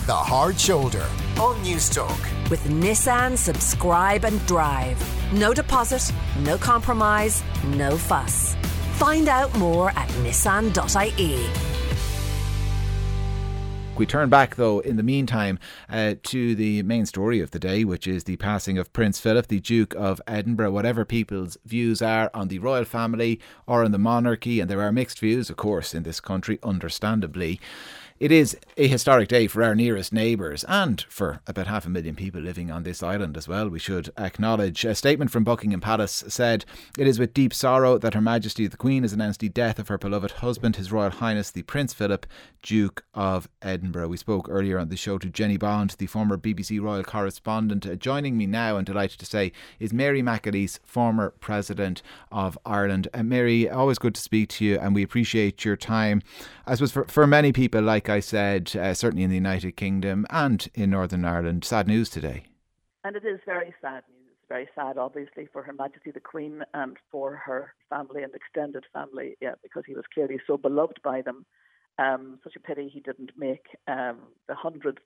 The Hard Shoulder on Newstalk. With Nissan Subscribe and Drive. No deposit, no compromise, no fuss. Find out more at nissan.ie. We turn back, though, in the meantime, to the main story of the day, which is the passing of Prince Philip, the Duke of Edinburgh. Whatever people's views are on the royal family or on the monarchy, and there are mixed views, of course, in this country, understandably, it is a historic day for our nearest neighbours and for about 500,000 people living on this island as well, we should acknowledge. A statement from Buckingham Palace said, "It is with deep sorrow that Her Majesty the Queen has announced the death of her beloved husband, His Royal Highness the Prince Philip, Duke of Edinburgh." We spoke earlier on the show to Jenny Bond, the former BBC royal correspondent. Joining me now, I'm delighted to say, is Mary McAleese, former President of Ireland. Mary, always good to speak to you, and we appreciate your time. I suppose for many people, like I said, certainly in the United Kingdom and in Northern Ireland, sad news today. And it is very sad news. Very sad, obviously, for Her Majesty the Queen and for her family and extended family, because he was clearly so beloved by them. Such a pity he didn't make the 100th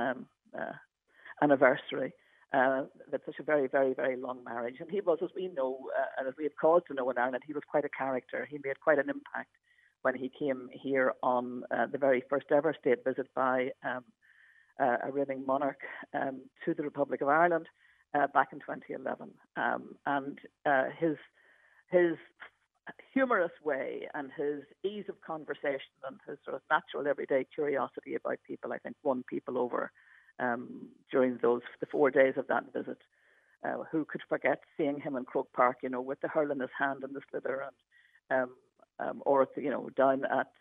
anniversary. That's such a very, very, very long marriage. And he was, as we know, and as we have cause to know in Ireland, he was quite a character. He made quite an impact when he came here on the very first ever state visit by a reigning monarch to the Republic of Ireland back in 2011. And his humorous way and his ease of conversation and his sort of natural everyday curiosity about people, I think, won people over during the 4 days of that visit. Who could forget seeing him in Croke Park, with the hurl in his hand and the slither, and or down at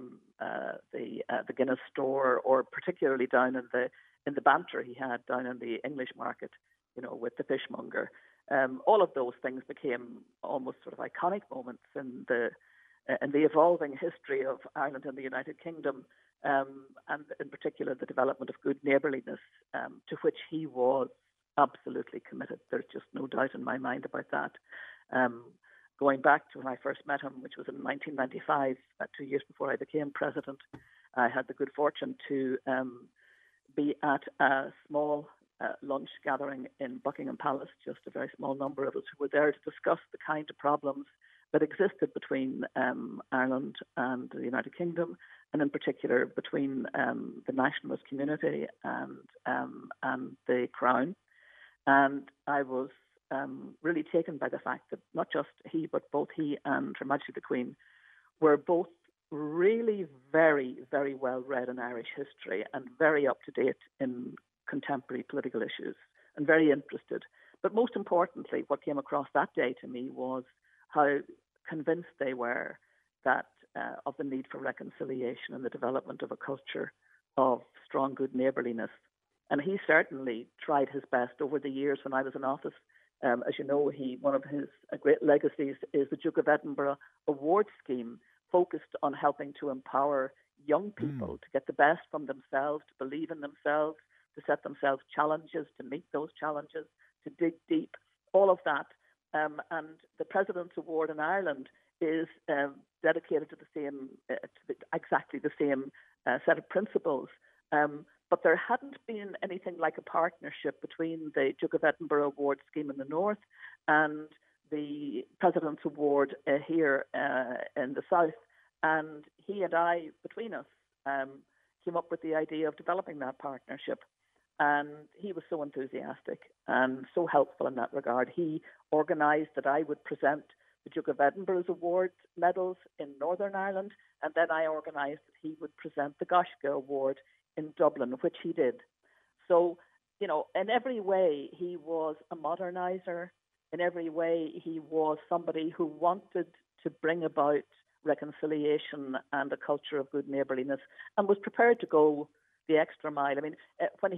the Guinness store, or particularly down in the banter he had down in the English market, with the fishmonger. All of those things became almost sort of iconic moments in the evolving history of Ireland and the United Kingdom, and in particular the development of good neighbourliness, to which he was absolutely committed. There's just no doubt in my mind about that. Going back to when I first met him, which was in 1995, 2 years before I became president, I had the good fortune to be at a small lunch gathering in Buckingham Palace, just a very small number of us who were there to discuss the kind of problems that existed between Ireland and the United Kingdom, and in particular between the nationalist community and the Crown. And I was really taken by the fact that not just he, but both he and Her Majesty the Queen were both really very, very well read in Irish history and very up to date in contemporary political issues and very interested. But most importantly, what came across that day to me was how convinced they were that of the need for reconciliation and the development of a culture of strong, good neighbourliness. And he certainly tried his best over the years when I was in office. As you know, one of his great legacies is the Duke of Edinburgh Award Scheme, focused on helping to empower young people to get the best from themselves, to believe in themselves, to set themselves challenges, to meet those challenges, to dig deep, all of that. And the President's Award in Ireland is dedicated to exactly the same set of principles. But there hadn't been anything like a partnership between the Duke of Edinburgh Award Scheme in the north and the President's Award here in the south. And he and I, between us, came up with the idea of developing that partnership. And he was so enthusiastic and so helpful in that regard. He organised that I would present the Duke of Edinburgh's award medals in Northern Ireland, and then I organised that he would present the Gaisce Award in Dublin, which he did. So, in every way, he was a modernizer. In every way, he was somebody who wanted to bring about reconciliation and a culture of good neighbourliness, and was prepared to go the extra mile. I mean, when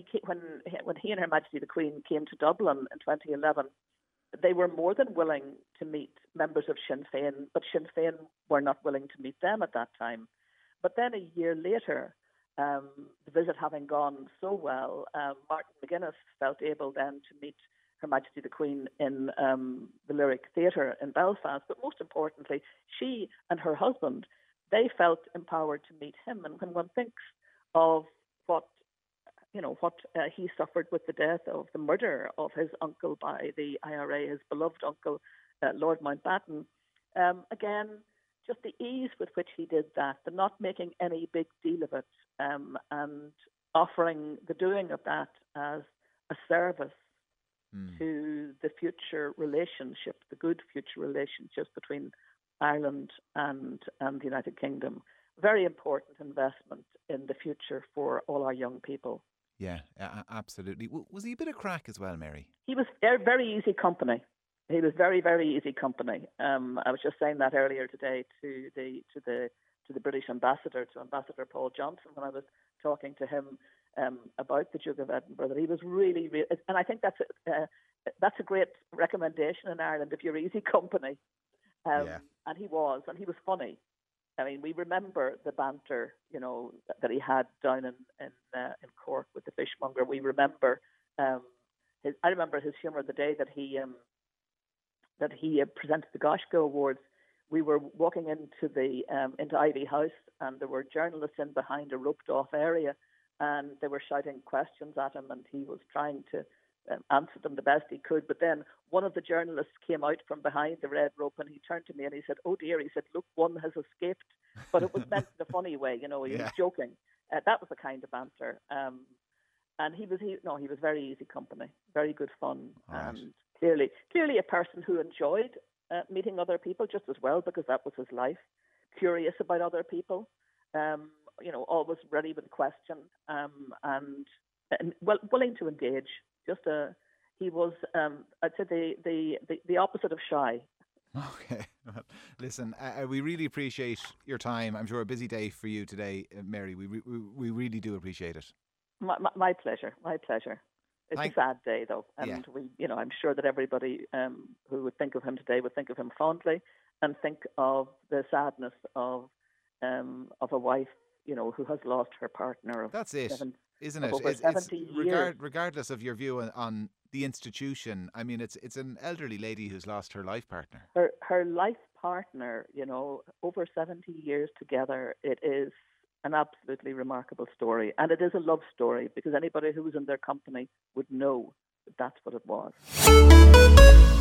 he and Her Majesty the Queen came to Dublin in 2011, they were more than willing to meet members of Sinn Féin, but Sinn Féin were not willing to meet them at that time. But then a year later, the visit having gone so well, Martin McGuinness felt able then to meet Her Majesty the Queen in the Lyric Theatre in Belfast. But most importantly, she and her husband, they felt empowered to meet him. And when one thinks of what what he suffered with the death of the murder of his uncle by the IRA, his beloved uncle, Lord Mountbatten. Again, just the ease with which he did that, the not making any big deal of it, and offering the doing of that as a service to the future relationship, the good future relationships between Ireland and the United Kingdom. Very important investment in the future for all our young people. Yeah, absolutely. Was he a bit of crack as well, Mary? He was very easy company. He was very, very easy company. I was just saying that earlier today to the British ambassador, to Ambassador Paul Johnson, when I was talking to him about the Duke of Edinburgh, that he was really, and I think that's a great recommendation in Ireland if you're easy company. And he was funny. I mean, we remember the banter, that he had down in Cork with the fishmonger. We remember I remember his humour the day that he presented the Goshko Awards. We were walking into Ivy House, and there were journalists in behind a roped off area, and they were shouting questions at him, and he was trying to answer them the best he could. But then one of the journalists came out from behind the red rope, and he turned to me and he said, "Oh dear," he said, "look, one has escaped." But it was meant in a funny way, he was joking. That was the kind of banter. And he was very easy company, very good fun, and clearly a person who enjoyed meeting other people just as well, because that was his life. Curious about other people, always ready with a question, and willing to engage. He was, I'd say, the opposite of shy. Okay. Well, listen, we really appreciate your time. I'm sure a busy day for you today, Mary. We really do appreciate it. My pleasure. My pleasure. It's a sad day, though, and I'm sure that everybody who would think of him today would think of him fondly, and think of the sadness of a wife, who has lost her partner. That's it, isn't it? Over 70 years. Regardless of your view on the institution, I mean, it's an elderly lady who's lost her life partner. Her life partner, over 70 years together. It is an absolutely remarkable story, and it is a love story, because anybody who was in their company would know that that's what it was.